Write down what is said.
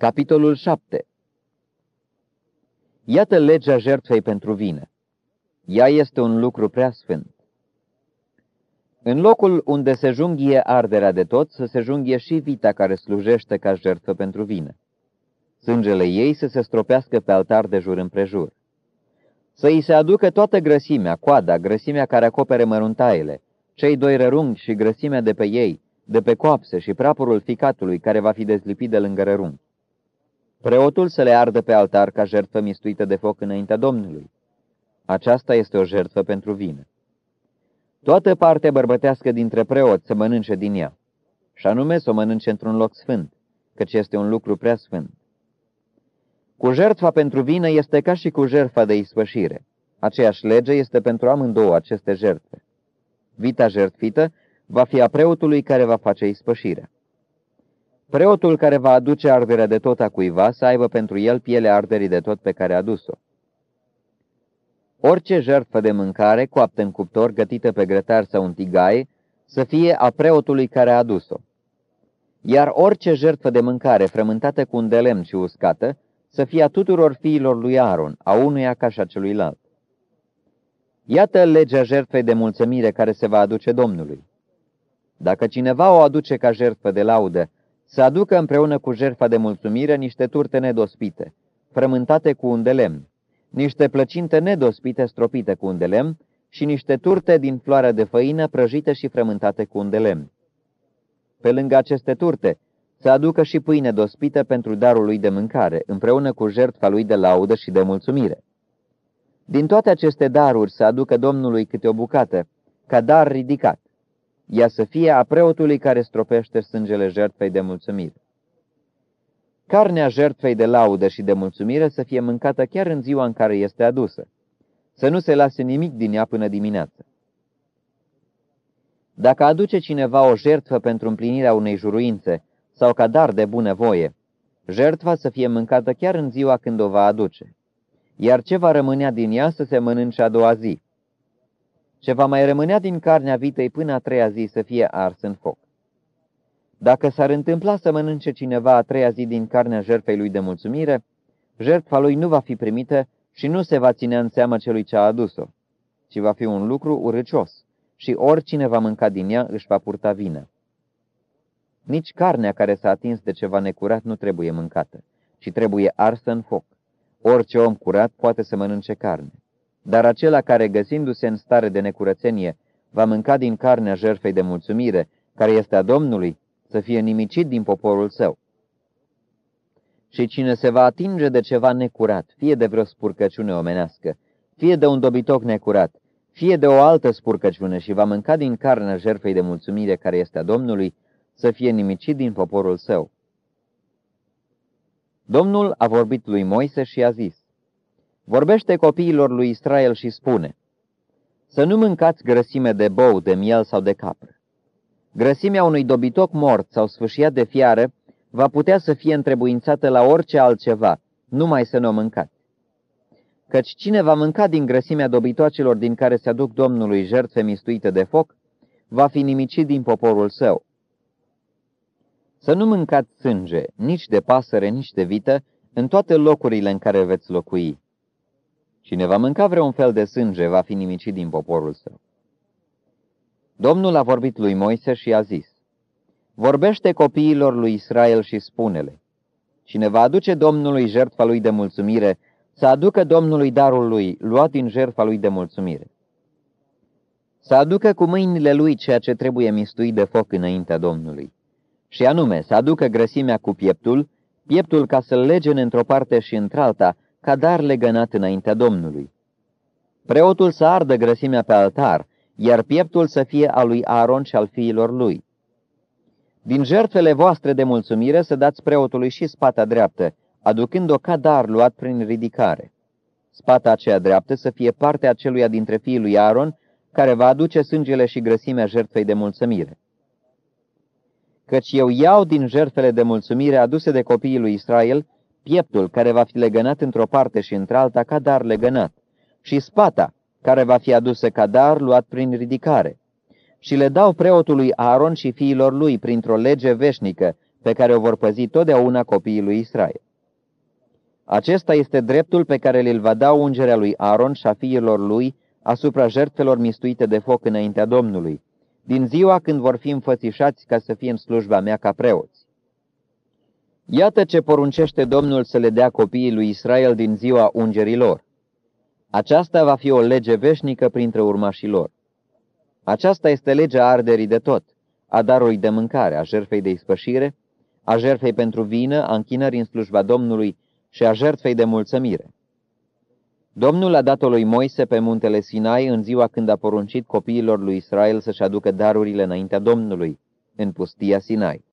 Capitolul 7. Iată legea jertfei pentru vină. Ea este un lucru prea sfânt. În locul unde se junghie arderea de tot, să se junghie și vita care slujește ca jertfă pentru vină. Sângele ei să se stropească pe altar de jur împrejur. Să îi se aducă toată grăsimea, coada, grăsimea care acopere măruntaiele, cei doi rărunghi și grăsimea de pe ei, de pe coapse și prapurul ficatului care va fi dezlipit de lângă rărunghi. Preotul să le ardă pe altar ca jertfă mistuită de foc înaintea Domnului. Aceasta este o jertfă pentru vină. Toată partea bărbătească dintre preoți să mănânce din ea, și anume să o mănânce într-un loc sfânt, căci este un lucru prea sfânt. Cu jertfa pentru vină este ca și cu jertfa de ispășire. Aceeași lege este pentru amândouă aceste jertfe. Vita jertfită va fi a preotului care va face ispășirea. Preotul care va aduce arderea de tot a cuiva să aibă pentru el pielea arderii de tot pe care a adus-o. Orice jertfă de mâncare, coaptă în cuptor, gătită pe grătar sau în tigaie, să fie a preotului care a adus-o. Iar orice jertfă de mâncare frământată cu un de lemn și uscată, să fie a tuturor fiilor lui Aaron, a unuia ca și a celuilalt. Iată legea jertfei de mulțumire care se va aduce Domnului. Dacă cineva o aduce ca jertfă de laudă, să aducă împreună cu jertfa de mulțumire niște turte nedospite, frământate cu un de lemn, niște plăcinte nedospite stropite cu un de lemn și niște turte din floarea de făină prăjite și frământate cu un de lemn. Pe lângă aceste turte, să aducă și pâine dospită pentru darul lui de mâncare, împreună cu jertfa lui de laudă și de mulțumire. Din toate aceste daruri să aducă Domnului câte o bucată, ca dar ridicat. Ea să fie a preotului care stropește sângele jertfei de mulțumire. Carnea jertfei de laudă și de mulțumire să fie mâncată chiar în ziua în care este adusă. Să nu se lase nimic din ea până dimineață. Dacă aduce cineva o jertfă pentru împlinirea unei juruințe sau ca dar de bunăvoie, jertfa să fie mâncată chiar în ziua când o va aduce, iar ce va rămânea din ea să se mănânce a doua zi. Ce va mai rămânea din carnea vitei până a treia zi să fie ars în foc. Dacă s-ar întâmpla să mănânce cineva a treia zi din carnea jertfei lui de mulțumire, jertfa lui nu va fi primită și nu se va ține în seamă celui ce a adus-o, ci va fi un lucru urâcios și oricine va mânca din ea își va purta vină. Nici carnea care s-a atins de ceva necurat nu trebuie mâncată, ci trebuie arsă în foc. Orice om curat poate să mănânce carne. Dar acela care, găsindu-se în stare de necurățenie, va mânca din carnea jertfei de mulțumire, care este a Domnului, să fie nimicit din poporul său. Și cine se va atinge de ceva necurat, fie de vreo spurcăciune omenească, fie de un dobitoc necurat, fie de o altă spurcăciune și va mânca din carnea jertfei de mulțumire, care este a Domnului, să fie nimicit din poporul său. Domnul a vorbit lui Moise și a zis: vorbește copiilor lui Israel și spune: să nu mâncați grăsime de bou, de miel sau de capră. Grăsimea unui dobitoc mort sau sfâșiat de fiară va putea să fie întrebuințată la orice altceva, numai să nu o mâncați. Căci cine va mânca din grăsimea dobitoacelor din care se aduc Domnului jertfe mistuite de foc, va fi nimicit din poporul său. Să nu mâncați sânge, nici de pasăre, nici de vită, în toate locurile în care veți locui. Cine va mânca vreun fel de sânge va fi nimicit din poporul său. Domnul a vorbit lui Moise și a zis: vorbește copiilor lui Israel și spune-le: cine va aduce Domnului jertfa lui de mulțumire, să aducă Domnului darul lui, luat din jertfa lui de mulțumire. Să aducă cu mâinile lui ceea ce trebuie mistuit de foc înaintea Domnului. Și anume, să aducă grăsimea cu pieptul ca să-l legene într-o parte și într-alta, ca dar legănat înaintea Domnului. Preotul să ardă grăsimea pe altar, iar pieptul să fie al lui Aaron și al fiilor lui. Din jertfele voastre de mulțumire să dați preotului și spata dreaptă, aducând-o ca dar luat prin ridicare. Spata aceea dreaptă să fie partea aceluia dintre fiii lui Aaron, care va aduce sângele și grăsimea jertfei de mulțumire. Căci eu iau din jertfele de mulțumire aduse de copiii lui Israel pieptul care va fi legănat într-o parte și într-alta ca dar legănat, și spata care va fi adusă ca dar luat prin ridicare, și le dau preotului Aaron și fiilor lui printr-o lege veșnică pe care o vor păzi totdeauna copiii lui Israel. Acesta este dreptul pe care îl va da ungerea lui Aaron și a fiilor lui asupra jertfelor mistuite de foc înaintea Domnului, din ziua când vor fi înfățișați ca să fie în slujba mea ca preoți. Iată ce poruncește Domnul să le dea copiii lui Israel din ziua ungerii lor. Aceasta va fi o lege veșnică printre urmașii lor. Aceasta este legea arderii de tot, a darului de mâncare, a jertfei de ispășire, a jertfei pentru vină, a închinării în slujba Domnului și a jertfei de mulțămire. Domnul a dat-o lui Moise pe muntele Sinai în ziua când a poruncit copiilor lui Israel să-și aducă darurile înaintea Domnului, în pustia Sinai.